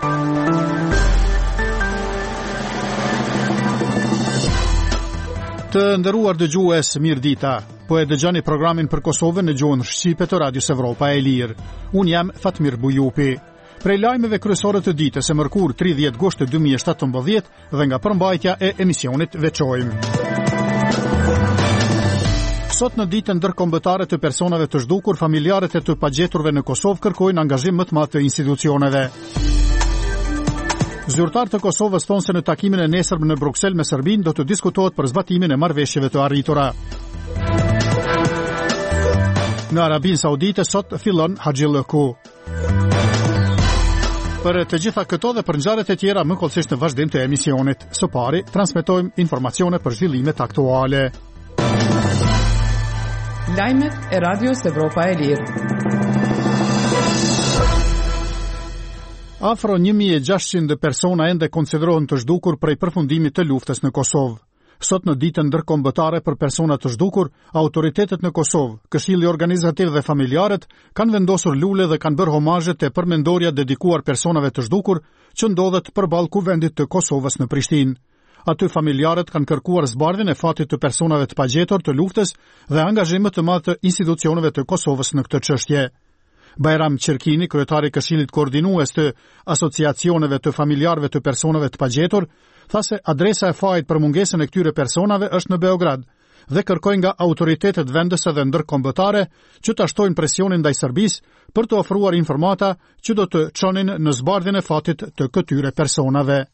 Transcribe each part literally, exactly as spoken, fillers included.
Të nderuar dëgjues, mirëdita. Po e dëgjoni programin për Kosovën në gjuhën shqipe të Radios Evropa e Lirë. Unë jam Fatmir Bujupi. Prej lajmeve kryesore të ditës e mërkur tridhjetë gusht dy mijë e shtatëmbëdhjetë dhe nga përmbajtja e emisionit veçojmë. Sot në ditën ndërkombëtare të personave të zhdukur, familjarët e të pagjeturve në Kosovë kërkojnë angazhim më të madh të institucioneve. Zyrtarët të Kosovës thonë se në takimin e nesërm në Bruksel me Serbinë do të diskutohet për zbatimin e marrëveshjeve të arritura. Në Arabinë Saudite sot fillon Haxhillëku. Për të gjitha këto dhe për ngjarjet e tjera më kollësisht në vazhdim të emisionit. Së pari, transmetojmë informacione për zhvillimet aktuale. Lajmet e Radios Evropa e Lirë. Afro një mijë e gjashtëqind persona ende konsiderohen të zhdukur prej përfundimit të luftës në Kosovë. Sot në ditën ndërkombëtare për persona të zhdukur, autoritetet në Kosovë, Këshilli Organizativ dhe familjarët kanë vendosur lule dhe kanë bërë homazhe te përmendorja dedikuar personave të zhdukur që ndodhet përballë kuvendit të Kosovës në Prishtinë. Aty familjarët kanë kërkuar zbardhjen e fatit të personave të pagjetur të luftës dhe angazhim të madh të institucioneve të Kosovës në këtë çështje. Bajram Qerkini, kryetari i Këshillit Koordinues të asociacioneve të familjarëve të personave të pagjetur, tha se adresa e fajit për mungesën e këtyre personave është në Beograd dhe kërkoi nga autoritetet vendese dhe ndërkombëtare që ta shtojnë presionin ndaj Serbisë për të ofruar informata që do të çonin në zbardhjen e fatit të këtyre personave.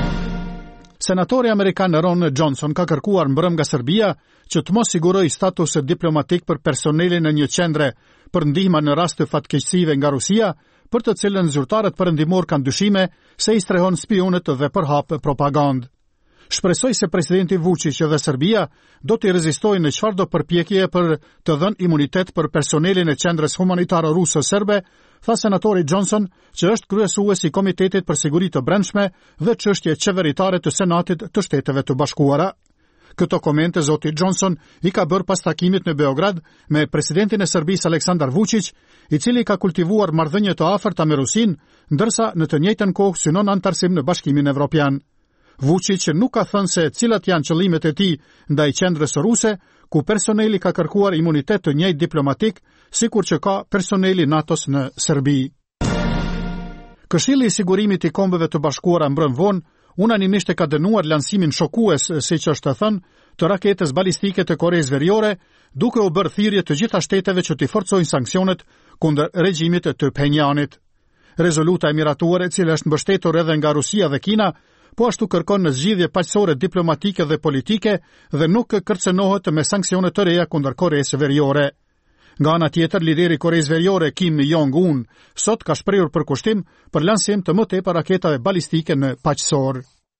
Senatori amerikan Ron Johnson ka kërkuar mbrëm nga Serbia që të mos sigurojë status diplomatik për personelin në një qendre për ndihmë në rast të fatkeqësive nga Rusia, për të cilën zyrtarët perëndimor kanë dyshime se i strehon spionët dhe përhap propagandë. Shpresoj se presidenti Vučić dhe Serbia do të rezistojnë në çfarëdo përpjekje për të dhënë imunitet për personelin e qendrës humanitare ruse serbe, tha senatori Johnson, që është kryesues i Komitetit për Siguri të Brendshme dhe çështje qeveritare të Senatit të Shteteve të Bashkuara. Këto komente zoti Johnson i ka bërë pas takimit në Beograd me presidentin e Serbisë Aleksandar Vučić, i cili ka kultivuar marrëdhënie të afërta me Rusinë, ndërsa në të njëjtën kohë synon antarësim në Bashkimin Evropian. Vučić nuk ka thënë se cilat janë qëllimet e tij ndaj qendrës ruse, ku personeli ka kërkuar imunitet të njëjtë diplomatik, sikur që ka personeli NATO-s në Serbi. Këshilli i Sigurimit i Kombeve të Bashkuara mbrëm vonë unanimisht e ka dënuar lansimin shokues, siç është thënë, të raketës balistike të Koreas Veriore, duke u bërë thirrje të gjitha shteteve që të forcojnë sanksionet kundër regjimit të Pjenjanit. Rezoluta e miratuar, e cila është mbështetur edhe nga Rusia dhe Kina, po ashtu kërkon në zgjidhje paqësore diplomatike dhe politike dhe nuk kërcënohet me sanksione të reja kundër Koreas Veriore. Nga ana tjetër, lideri i Koreas Veriore Kim Jong-un sot ka shprehur përkushtim për lansim të më tepër raketave balistike në paqësor.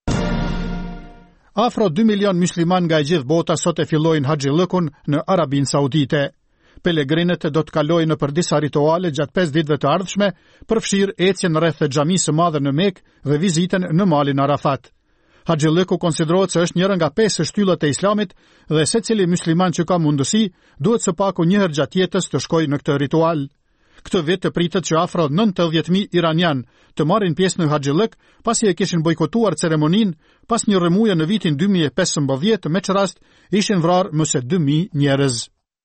Afro dy milion musliman nga e gjithë bota sot e fillojnë Haxhillëkun në Arabinë Saudite. Pelegrinët do të kalojnë nëpër disa rituale gjatë pesë ditëve të ardhshme, përfshirë ecjen rreth xhamisë së madhe në Mekë dhe vizitën në malin Arafat. Haxhillëku konsiderohet se është njëra nga pesë shtyllat e Islamit dhe secili musliman që ka mundësi duhet së paku një herë gjatë jetës të shkojë në këtë ritual. Këtë vit të pritet që afro nëntëdhjetë mijë iranian të marrin pjesë në Haxhillëk, pasi e kishin bojkotuar ceremoninë pas një rrëmuje në vitin dy mijë e pesëmbëdhjetë, me që rast ishin vrarë më se dy mijë njerëz.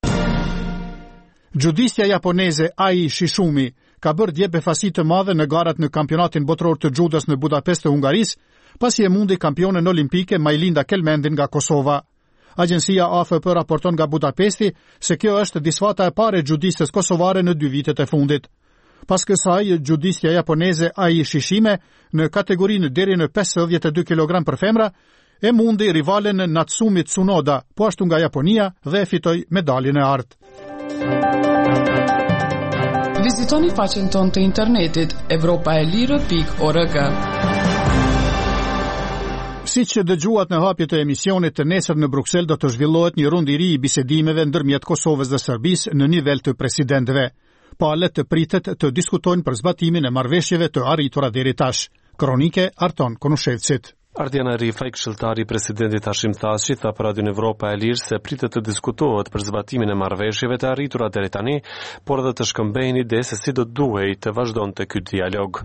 Judistja japoneze Ai Shishumi ka bërë dje befasi të madhe në garat në kampionatin botror të judos në Budapest të Hungarisë, pasi e mundi kampionen olimpike Majlinda Kelmendin nga Kosova. Agjencia A F P raporton nga Budapesti se kjo është disfata e parë e judistës kosovare në dy vitet e fundit. Pas kësaj, judistja japoneze Ai Shishime në kategorinë deri në pesëdhjetë e dy kilogram për femra e mundi rivalen Natsumi Tsunoda, po ashtu nga Japonia, dhe e fitoi medaljen e artë. Vizitoni faqen tonë të internetit evropaelire pikë org. Si që dëgjuat në hapje të emisionit të nesër në Bruksel, do të zhvillohet një rund i ri i bisedimeve ndërmjet Kosovës dhe Serbisë në nivel të presidentëve. Palët të pritet të diskutojnë për zbatimin e marrëveshjeve të arritura deri tash. Kronike Arton Konushevcit. Ardiana Rifaj, këshilltari i presidentit Hashim Thaçi, tha për Radion Evropa e Lirë se pritet të diskutohet për zbatimin e marrëveshjeve të arritura deri tani, por edhe të shkëmbejnë ide se si do duhej të vazhdonte ky dialog. Si do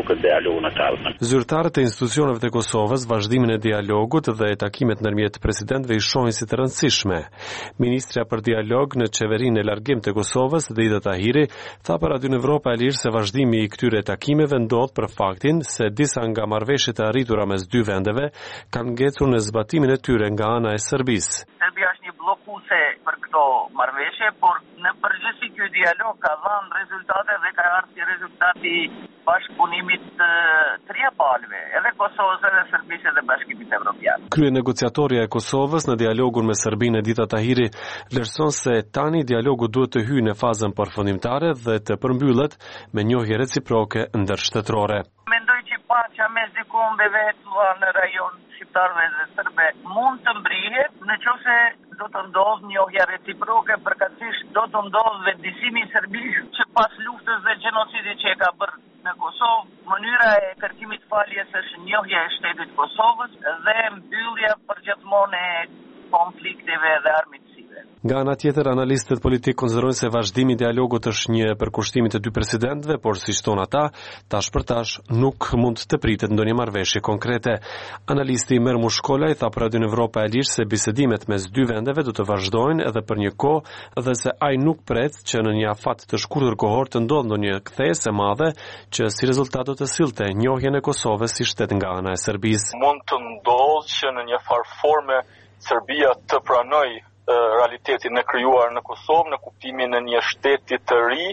këtë dialogun e të ardhmen. Zyrtarët e institucioneve të Kosovës vazhdimin e dialogut dhe e takimet ndërmjet presidentëve i shohin si të rëndësishme. Ministrja për dialog në qeverinë e largim të Kosovës, Dida Tahiri, tha për Radio Evropa e Lirë se vazhdimi i këtyre takimeve ndodh për faktin se disa nga marrëveshjet e arritura mes dy vendeve kanë ngecur në zbatimin e tyre nga ana e Serbisë. Serbia është një blokuse për këto marrëveshje, por në përgjithësi ky dialog ka dhënë rezultate dhe ka ardhur si rezultati bashkëpunimit të trija palëve, edhe Kosovës edhe Serbisë dhe Bashkimit Evropian. Krye negociatorja e Kosovës në dialogun me Serbinë Dita Tahiri vlerëson se tani dialogu duhet të hyjë në fazën përfundimtare dhe të përmbyllet me njohje reciproke ndërshtërore. Mendoj që paqja mes dy kombeve në rajon shqiptarëve dhe serbe mund të mbrihet nëse do të ndodhë njohja reciproke, përkatësisht do të ndodhë vendisimi i Serbisë që pas luftës dhe gjenocidit që e ka bërë në Kosovë, mënyra e kërkimit faljes është njohja e shtetit Kosovës dhe mbyllja përgjithmonë e konflikteve dhe armiqësive. Nga ana tjetër, analistët politik konsiderojnë se vazhdimi i dialogut është një përkushtim të dy presidentëve, por siç thonë ata, tash për tash nuk mund të pritet ndonjë marrëveshje konkrete. Analisti Mermush Kolaj tha për Radio Evropa e Lirë se bisedimet mes dy vendeve do të vazhdojnë edhe për një kohë dhe se ai nuk pret që në një afat të shkurtër kohor të ndodhë ndonjë kthesë e madhe që si rezultat do të sillte njohjen e Kosovës si shtet nga ana e Serbisë. Mund të ndodhë që në një farë forme Serbia të pranojë realitetin e krijuar në Kosovë në kuptimin e një shteti të ri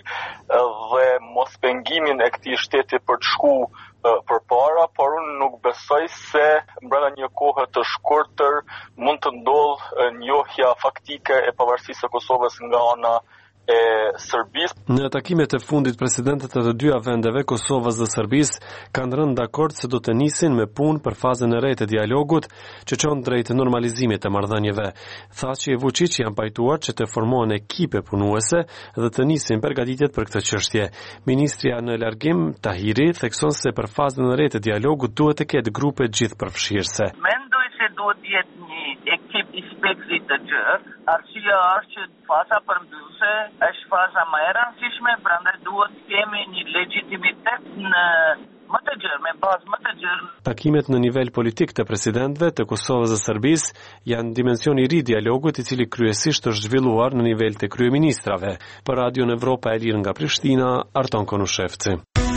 dhe mos pengimin e këtij shteti për të shkuar përpara, por unë nuk besoj se brenda një kohe të shkurtër mund të ndodhë njohja faktike e pavarësisë së Kosovës nga ana e Serbisë. Në takimet e fundit, presidentët e të dyja vendeve, Kosovës dhe Serbisë, kanë rënë dakord se do të nisin me punë për fazën e re të dialogut që çon drejt normalizimit të marrëdhënieve. Thaçi e Vučić janë pajtuar që të formohen ekipe punuese dhe të nisin përgatitjet për këtë çështje. Ministrja në largim Tahiri thekson se për fazën e re të dialogut duhet të ketë grupe gjithëpërfshirëse. Mendoj se duhet të jetë një ekip i speksit të gjerë. Arsyeja është që faza përmbyllëse është faza më e rëndësishme, prandaj duhet të kemi një legjitimitet në më të gjerë, me bazë më të gjerë. Takimet në nivel politik të presidentëve të Kosovës dhe Serbisë janë dimension i ri dialogut i cili kryesisht është zhvilluar në nivel të kryeministrave. Për Radio Evropa e Lirë nga Prishtina, Arton Konushevci.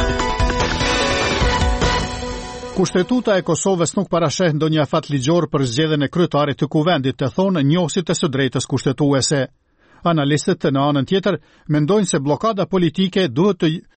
Kushtetuta e Kosovës nuk parasheh ndonjë afat ligjor për zgjedhjen e kryetarit të kuvendit, të thonë njohësit e së drejtës kushtetuese. Analistët në anën tjetër mendojnë se blokada politike duhet të